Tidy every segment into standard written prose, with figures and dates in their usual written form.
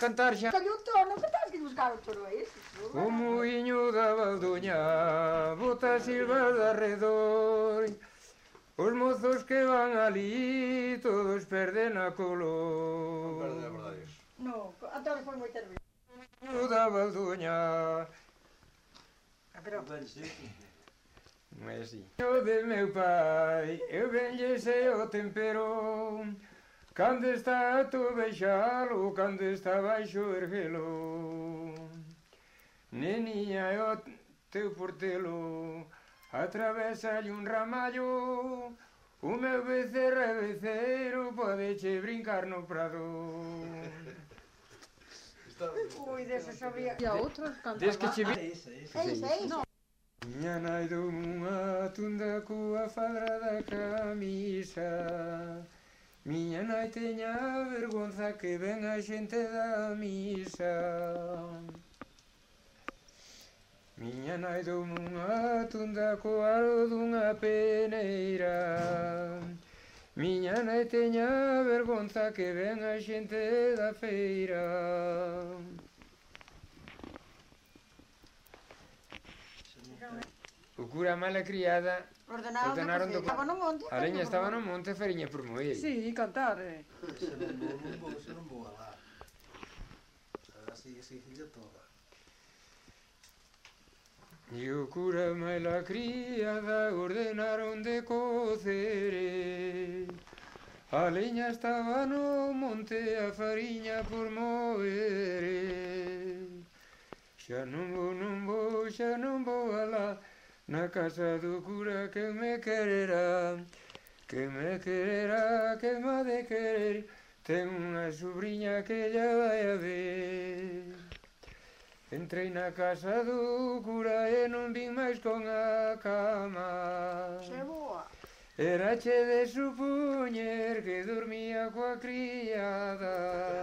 cantar xa. Callo o tono, que tens que buscar o tono a ese? O muiño da Valdoña bota silvas de arredor. Os mozos que van ali todos perden a color. Non perde a verdade iso. No, Antonio foi moitas veces. O muiño da Valdoña. Pero... Non é así. O de meu pai, eu benlle sei o tempero. Cando está alto baixalo, cando está baixo erguelo. Neniña é o teu portelo, atravesalle un ramallo. O meu becerro é beceiro, podeche brincar no prado. Ui, dese sabía... E a outros cantaban. Des que che vi... É isso. Miña nai dou unha tunda coa fadra da camisa. Miña nai teña vergonza que ven a xente da misa. Miña nai dou unha tunda coa aro dunha peneira. Miña nai teña vergonza que ven a xente da feira. O cura mala criada ordenaron do... Estaba no monte. A leña estaba no monte, fariña por moer. Sí, cantar, Se non vou a dar. Así filla toda. E o cura mala criada ordenaron de cocer. A leña estaba no monte, a fariña por moer. Xa non vou alá na casa do cura que me quererá, que me ha de querer. Ten unha sobrinha que lla vai a ver. Entrei na casa do cura e non vin máis con a cama. Se boa. Era che de supoñer que dormía coa criada.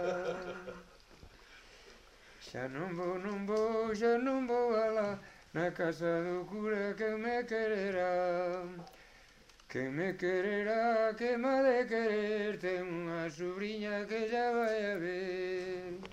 Xa non vou alá na casa do cura que me quererá, que me ha de querer. Ten unha sobrinha que lla vai a ver.